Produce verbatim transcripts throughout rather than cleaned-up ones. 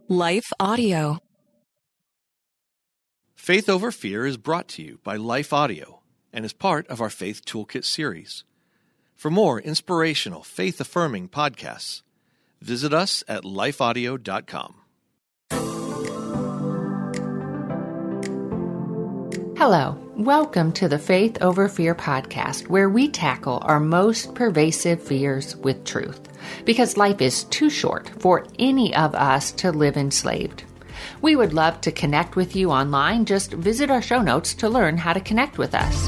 Life Audio. Faith Over Fear is brought to you by Life Audio and is part of our Faith Toolkit series. For more inspirational, faith-affirming podcasts, visit us at life audio dot com. Hello, welcome to the Faith Over Fear podcast, where we tackle our most pervasive fears with truth, because life is too short for any of us to live enslaved. We would love to connect with you online. Just visit our show notes to learn how to connect with us.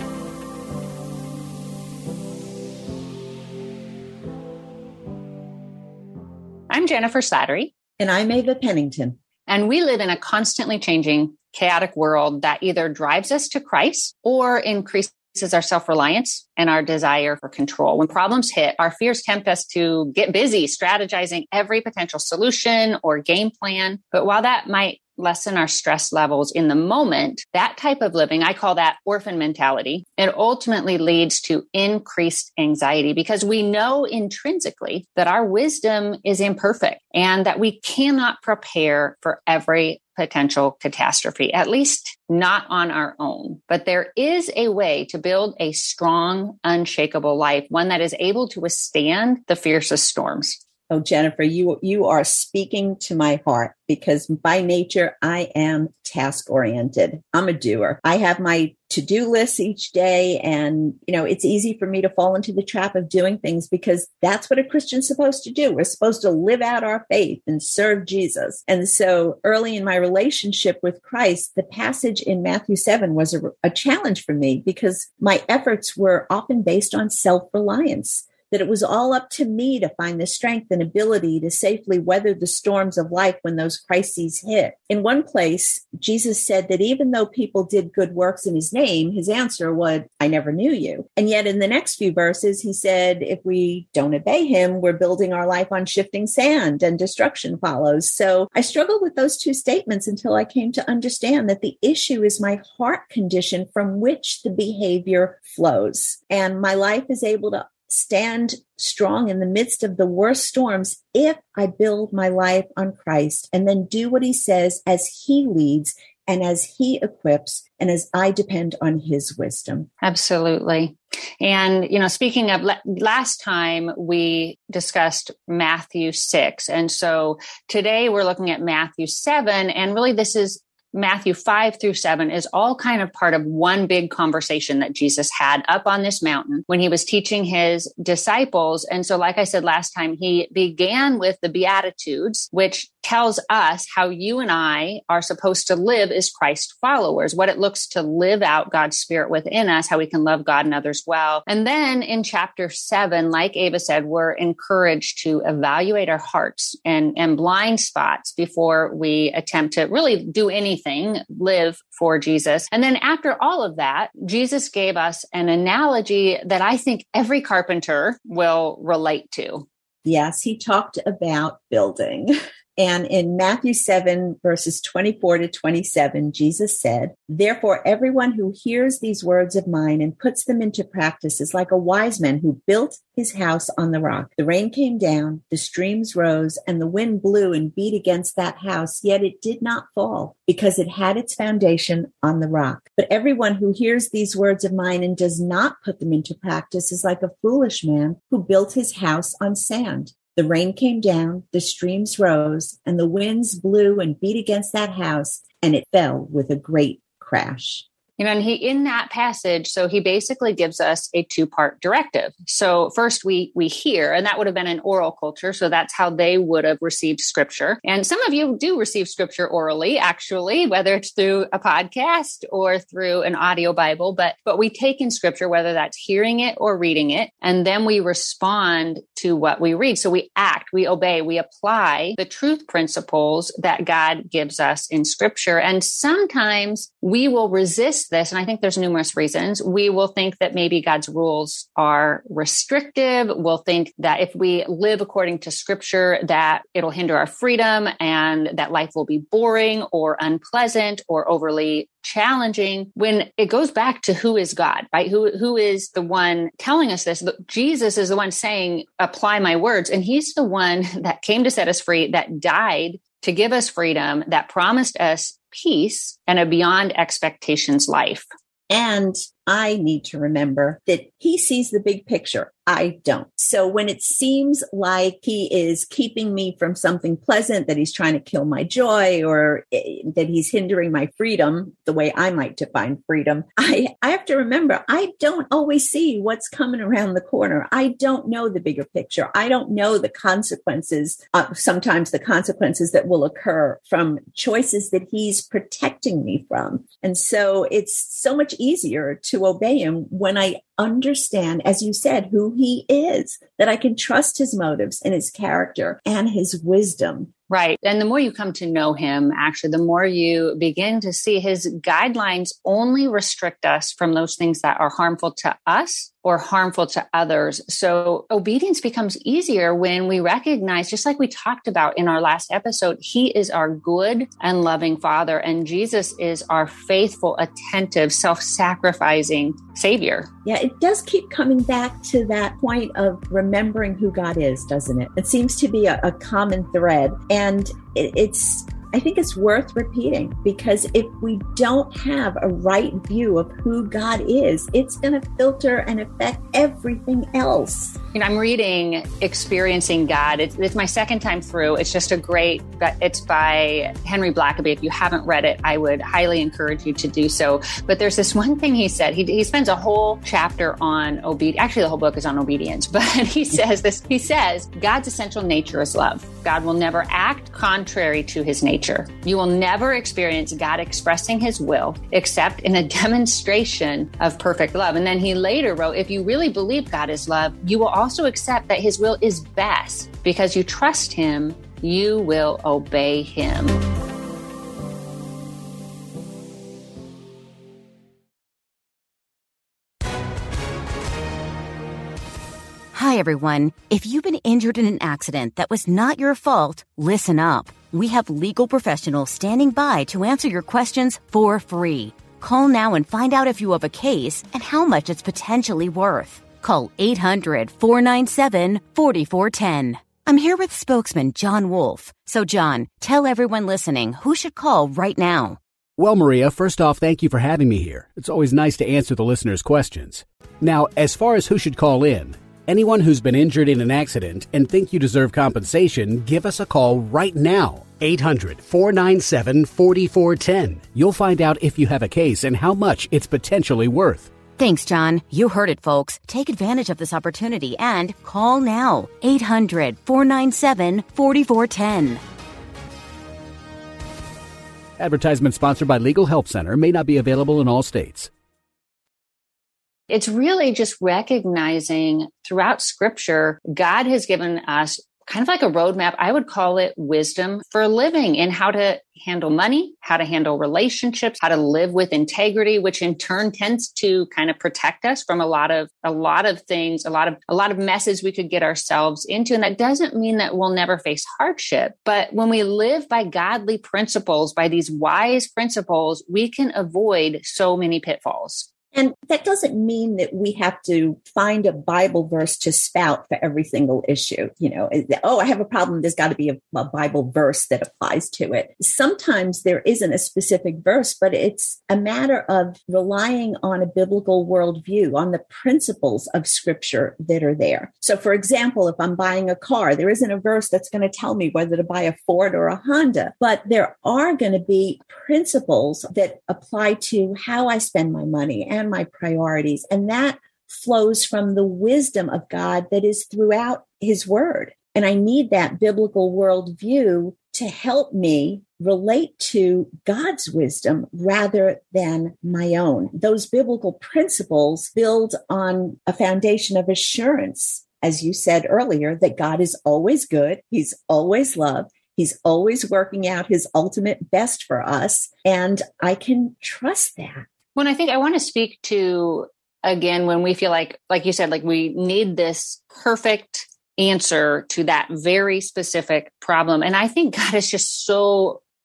I'm Jennifer Slattery. And I'm Ava Pennington. And we live in a constantly changing, chaotic world that either drives us to Christ or increases our self-reliance and our desire for control. When problems hit, our fears tempt us to get busy strategizing every potential solution or game plan. But while that might lessen our stress levels in the moment, that type of living, I call that orphan mentality, it ultimately leads to increased anxiety because we know intrinsically that our wisdom is imperfect and that we cannot prepare for every potential catastrophe, at least not on our own. But there is a way to build a strong, unshakable life, one that is able to withstand the fiercest storms. Oh, Jennifer, you you are speaking to my heart because by nature, I am task-oriented. I'm a doer. I have my to-do lists each day, and, you know, it's easy for me to fall into the trap of doing things because that's what a Christian's supposed to do. We're supposed to live out our faith and serve Jesus. And so early in my relationship with Christ, the passage in Matthew seven was a, a challenge for me because my efforts were often based on self-reliance. That it was all up to me to find the strength and ability to safely weather the storms of life when those crises hit. In one place, Jesus said that even though people did good works in his name, his answer was, I never knew you. And yet in the next few verses, he said, if we don't obey him, we're building our life on shifting sand and destruction follows. So I struggled with those two statements until I came to understand that the issue is my heart condition from which the behavior flows. And my life is able to stand strong in the midst of the worst storms if I build my life on Christ and then do what he says as he leads and as he equips and as I depend on his wisdom. Absolutely. And, you know, speaking of last time we discussed Matthew six. And so today we're looking at Matthew seven. And really this is Matthew five through seven is all kind of part of one big conversation that Jesus had up on this mountain when he was teaching his disciples. And so, like I said last time, he began with the Beatitudes, which tells us how you and I are supposed to live as Christ followers, what it looks to live out God's Spirit within us, how we can love God and others well. And then in chapter seven, like Ava said, we're encouraged to evaluate our hearts and, and blind spots before we attempt to really do anything, live for Jesus. And then after all of that, Jesus gave us an analogy that I think every carpenter will relate to. Yes, he talked about building. And in Matthew seven, verses twenty-four to twenty-seven, Jesus said, therefore, everyone who hears these words of mine and puts them into practice is like a wise man who built his house on the rock. The rain came down, the streams rose, and the wind blew and beat against that house, yet it did not fall, because it had its foundation on the rock. But everyone who hears these words of mine and does not put them into practice is like a foolish man who built his house on sand. The rain came down, the streams rose, and the winds blew and beat against that house, and it fell with a great crash. You know, and he, in that passage, so he basically gives us a two-part directive. So first we, we hear, and that would have been an oral culture. So that's how they would have received scripture. And some of you do receive scripture orally, actually, whether it's through a podcast or through an audio Bible, but, but we take in scripture, whether that's hearing it or reading it, and then we respond to what we read. So we act, we obey, we apply the truth principles that God gives us in scripture. And sometimes we will resist this, and I think there's numerous reasons. We will think that maybe God's rules are restrictive. We'll think that if we live according to scripture, that it'll hinder our freedom and that life will be boring or unpleasant or overly challenging, when it goes back to who is God, right? Who, who is the one telling us this? Jesus is the one saying, apply my words. And he's the one that came to set us free, that died to give us freedom, that promised us peace and a beyond expectations life. And I need to remember that he sees the big picture. I don't. So when it seems like he is keeping me from something pleasant, that he's trying to kill my joy, or that he's hindering my freedom, the way I might define freedom, I, I have to remember, I don't always see what's coming around the corner. I don't know the bigger picture. I don't know the consequences, uh, sometimes the consequences that will occur from choices that he's protecting me from. And so it's so much easier to obey him when I understand, as you said, who he is, that I can trust his motives and his character and his wisdom. Right. And the more you come to know him, actually, the more you begin to see his guidelines only restrict us from those things that are harmful to us or harmful to others. So obedience becomes easier when we recognize, just like we talked about in our last episode, he is our good and loving Father, and Jesus is our faithful, attentive, self-sacrificing Savior. Yeah, it does keep coming back to that point of remembering who God is, doesn't it? It seems to be a, a common thread. And it, it's, I think it's worth repeating, because if we don't have a right view of who God is, it's going to filter and affect everything else. You know, I'm reading Experiencing God. It's, it's my second time through. It's just a great, it's by Henry Blackaby. If you haven't read it, I would highly encourage you to do so. But there's this one thing he said. He, he spends a whole chapter on obedience. Actually, the whole book is on obedience. But he says this, he says, God's essential nature is love. God will never act contrary to his nature. You will never experience God expressing his will except in a demonstration of perfect love. And then he later wrote, if you really believe God is love, you will also accept that his will is best. Because you trust him, you will obey him. Hi, everyone. If you've been injured in an accident that was not your fault, listen up. We have legal professionals standing by to answer your questions for free. Call now and find out if you have a case and how much it's potentially worth. Call eight hundred, four nine seven, four four one zero. I'm here with spokesman John Wolf. So, John, tell everyone listening who should call right now. Well, Maria, first off, thank you for having me here. It's always nice to answer the listeners' questions. Now, as far as who should call in, anyone who's been injured in an accident and think you deserve compensation, give us a call right now. eight hundred, four nine seven, four four one zero. You'll find out if you have a case and how much it's potentially worth. Thanks, John. You heard it, folks. Take advantage of this opportunity and call now. eight hundred, four nine seven, four four one zero. Advertisement sponsored by Legal Help Center. May not be available in all states. It's really just recognizing throughout Scripture, God has given us kind of like a roadmap. I would call it wisdom for living in how to handle money, how to handle relationships, how to live with integrity, which in turn tends to kind of protect us from a lot of, a lot of things, a lot of, a lot of messes we could get ourselves into. And that doesn't mean that we'll never face hardship. But when we live by godly principles, by these wise principles, we can avoid so many pitfalls. And that doesn't mean that we have to find a Bible verse to spout for every single issue. You know, oh, I have a problem. There's got to be a, a Bible verse that applies to it. Sometimes there isn't a specific verse, but it's a matter of relying on a biblical worldview, on the principles of Scripture that are there. So, for example, if I'm buying a car, there isn't a verse that's going to tell me whether to buy a Ford or a Honda, but there are going to be principles that apply to how I spend my money and my priorities. And that flows from the wisdom of God that is throughout his word. And I need that biblical worldview to help me relate to God's wisdom rather than my own. Those biblical principles build on a foundation of assurance, as you said earlier, that God is always good. He's always love. He's always working out his ultimate best for us. And I can trust that. When I think I want to speak to, again, when we feel like, like you said, like we need this perfect answer to that very specific problem. And I think God is just so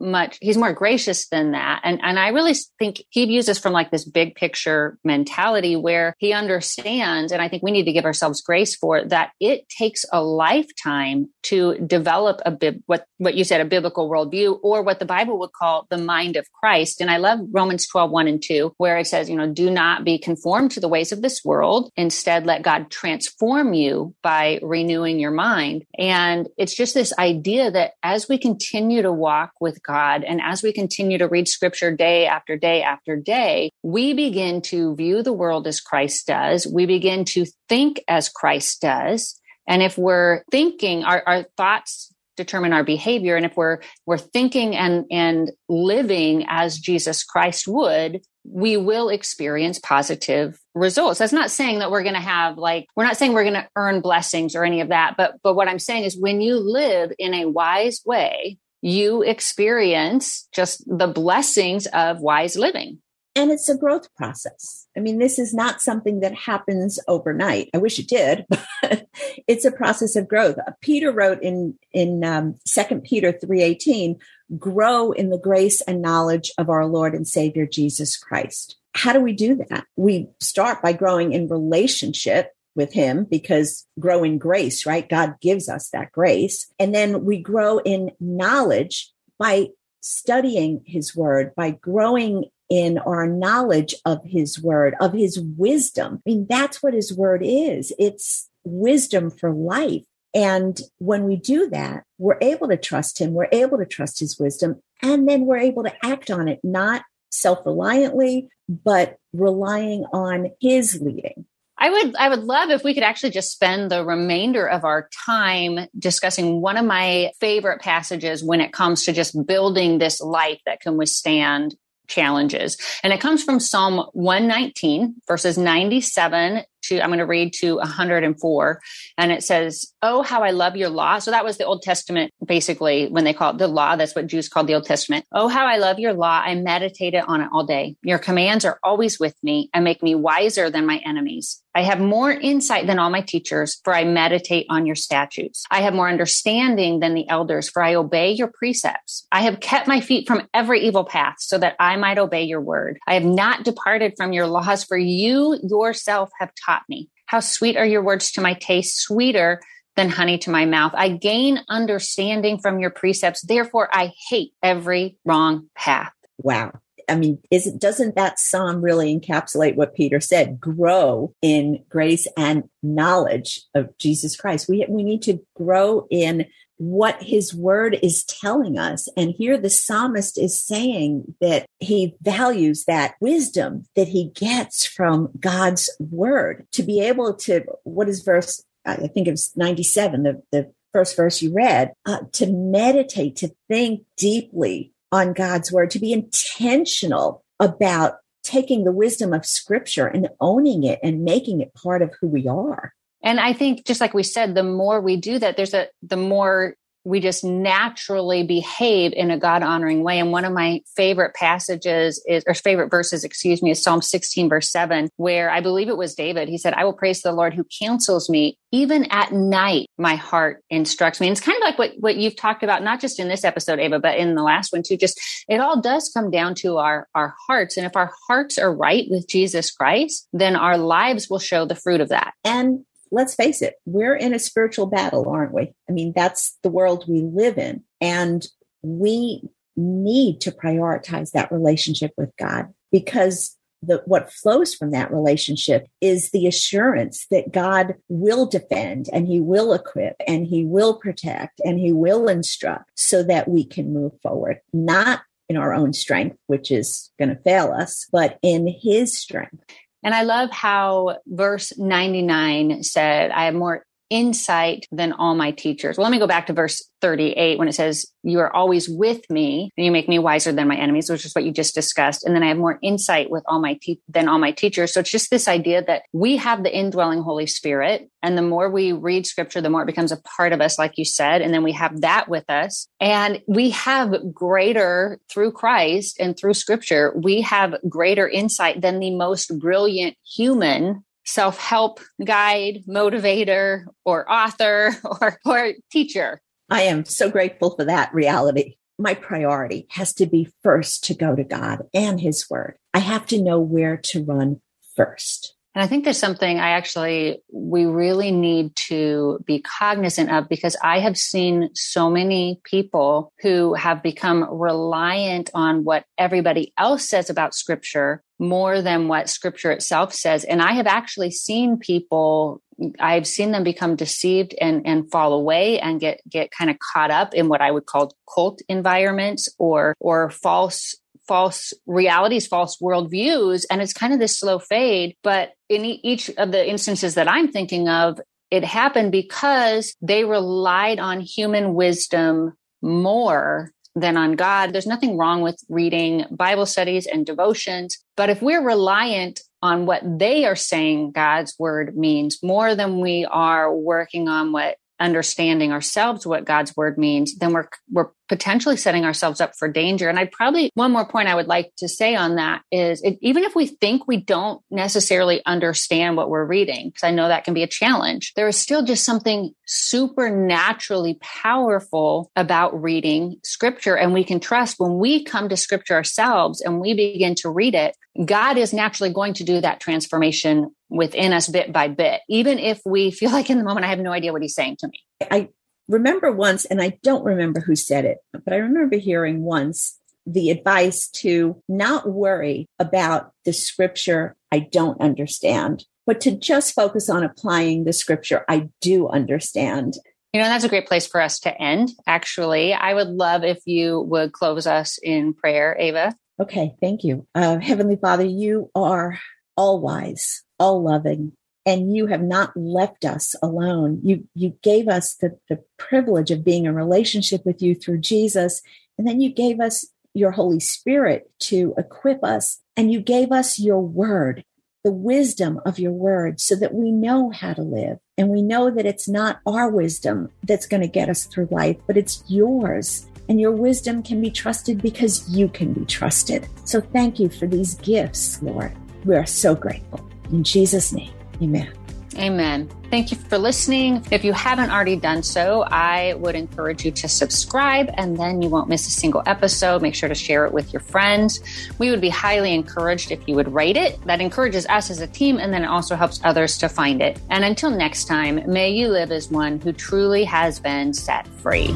much, he's more gracious than that. And, and I really think he views us from like this big picture mentality where he understands, and I think we need to give ourselves grace for it, that it takes a lifetime to develop a bib, what, what you said, a biblical worldview, or what the Bible would call the mind of Christ. And I love Romans twelve, one and two, where it says, you know, do not be conformed to the ways of this world. Instead, let God transform you by renewing your mind. And it's just this idea that as we continue to walk with God and as we continue to read scripture day after day after day, we begin to view the world as Christ does. We begin to think as Christ does. And if we're thinking, our, our thoughts determine our behavior. And if we're we're thinking and, and living as Jesus Christ would, we will experience positive results. That's not saying that we're going to have like, we're not saying we're going to earn blessings or any of that. But, but what I'm saying is when you live in a wise way, you experience just the blessings of wise living. And it's a growth process. I mean, this is not something that happens overnight. I wish it did, but it's a process of growth. Peter wrote in, in um, Second Peter three eighteen, grow in the grace and knowledge of our Lord and Savior, Jesus Christ. How do we do that? We start by growing in relationship with him, because grow in grace, right? God gives us that grace. And then we grow in knowledge by studying his word, by growing in our knowledge of his word, of his wisdom. I mean, that's what his word is. It's wisdom for life. And when we do that, we're able to trust him. We're able to trust his wisdom. And then we're able to act on it, not self-reliantly, but relying on his leading. I would, I would love if we could actually just spend the remainder of our time discussing one of my favorite passages when it comes to just building this life that can withstand challenges. And it comes from Psalm one nineteen, verses ninety-seven to, I'm going to read to one hundred four. And it says, oh, how I love your law. So that was the Old Testament, basically, when they call it the law. That's what Jews called the Old Testament. Oh, how I love your law. I meditated on it all day. Your commands are always with me and make me wiser than my enemies. I have more insight than all my teachers, for I meditate on your statutes. I have more understanding than the elders, for I obey your precepts. I have kept my feet from every evil path so that I might obey your word. I have not departed from your laws, for you yourself have taught me. How sweet are your words to my taste, sweeter than honey to my mouth. I gain understanding from your precepts. Therefore, I hate every wrong path. Wow. I mean, is it, doesn't that psalm really encapsulate what Peter said? Grow in grace and knowledge of Jesus Christ. We, we need to grow in what his word is telling us. And here the psalmist is saying that he values that wisdom that he gets from God's word to be able to, what is verse, I think it was ninety-seven, the, the first verse you read, uh, to meditate, to think deeply on God's word, to be intentional about taking the wisdom of scripture and owning it and making it part of who we are. And I think, just like we said, the more we do that, there's a, the more we just naturally behave in a God-honoring way. And one of my favorite passages is, or favorite verses, excuse me, is Psalm sixteen, verse seven, where I believe it was David. He said, I will praise the Lord who counsels me. Even at night, my heart instructs me. And it's kind of like what, what you've talked about, not just in this episode, Ava, but in the last one too. Just, it all does come down to our, our hearts. And if our hearts are right with Jesus Christ, then our lives will show the fruit of that. And let's face it, we're in a spiritual battle, aren't we? I mean, that's the world we live in. And we need to prioritize that relationship with God, because the, what flows from that relationship is the assurance that God will defend and he will equip and he will protect and he will instruct so that we can move forward, not in our own strength, which is going to fail us, but in his strength. And I love how verse ninety-nine said, I have more insight than all my teachers. Well, let me go back to verse thirty-eight when it says, you are always with me and you make me wiser than my enemies, which is what you just discussed. And then I have more insight with all my te- than all my teachers. So it's just this idea that we have the indwelling Holy Spirit. And the more we read scripture, the more it becomes a part of us, like you said. And then we have that with us. And we have greater, through Christ and through scripture, we have greater insight than the most brilliant human self-help guide, motivator, or author, or, or teacher. I am so grateful for that reality. my priority has to be first to go to God and his word. I have to know where to run first. And I think there's something I actually, we really need to be cognizant of, because I have seen so many people who have become reliant on what everybody else says about scripture more than what scripture itself says. And I have actually seen people, I've seen them become deceived and, and fall away and get, get kind of caught up in what I would call cult environments or, or false false realities, false worldviews. And it's kind of this slow fade. But in each of the instances that I'm thinking of, it happened because they relied on human wisdom more than on God. There's nothing wrong with reading Bible studies and devotions. But if we're reliant on what they are saying God's word means more than we are working on what understanding ourselves what God's word means, then we're we're potentially setting ourselves up for danger. And I'd probably, one more point I would like to say on that is, it, even if we think we don't necessarily understand what we're reading, because I know that can be a challenge, there is still just something supernaturally powerful about reading scripture. And we can trust when we come to scripture ourselves and we begin to read it, God is naturally going to do that transformation within us bit by bit, even if we feel like in the moment, I have no idea what he's saying to me. I remember once, and I don't remember who said it, but I remember hearing once the advice to not worry about the scripture I don't understand, but to just focus on applying the scripture I do understand. You know, that's a great place for us to end. Actually, I would love if you would close us in prayer, Ava. Okay, thank you. Uh, Heavenly Father, you are all wise, all loving, and you have not left us alone. You you gave us the, the privilege of being in relationship with you through Jesus, and then you gave us your Holy Spirit to equip us, and you gave us your word, the wisdom of your word, so that we know how to live. And we know that it's not our wisdom that's going to get us through life, but it's yours. And your wisdom can be trusted because you can be trusted. So thank you for these gifts, Lord. We are so grateful. In Jesus' name, amen. Amen. Thank you for listening. If you haven't already done so, I would encourage you to subscribe, and then you won't miss a single episode. Make sure to share it with your friends. We would be highly encouraged if you would rate it. That encourages us as a team, and then it also helps others to find it. And until next time, may you live as one who truly has been set free.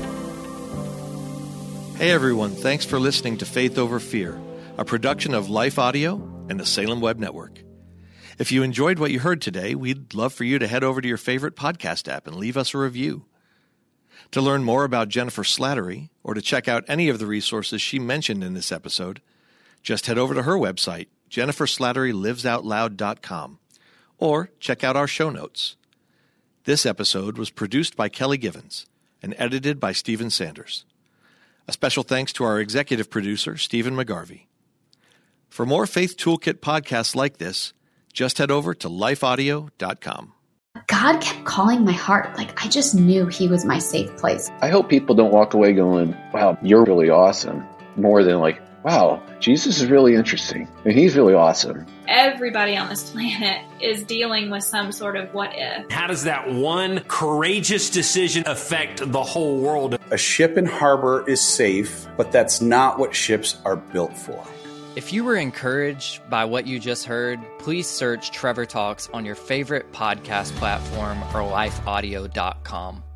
Hey everyone, thanks for listening to Faith Over Fear, a production of Life Audio and the Salem Web Network. If you enjoyed what you heard today, we'd love for you to head over to your favorite podcast app and leave us a review. To learn more about Jennifer Slattery, or to check out any of the resources she mentioned in this episode, just head over to her website, jennifer slattery lives out loud dot com, or check out our show notes. This episode was produced by Kelly Givens and edited by Stephen Sanders. A special thanks to our executive producer, Stephen McGarvey. For more Faith Toolkit podcasts like this, just head over to life audio dot com. God kept calling my heart. Like, I just knew he was my safe place. I hope people don't walk away going, wow, you're really awesome. More than like, wow, Jesus is really interesting and he's really awesome. Everybody on this planet is dealing with some sort of what if. How does that one courageous decision affect the whole world? A ship in harbor is safe, but that's not what ships are built for. If you were encouraged by what you just heard, please search Trevor Talks on your favorite podcast platform or life audio dot com.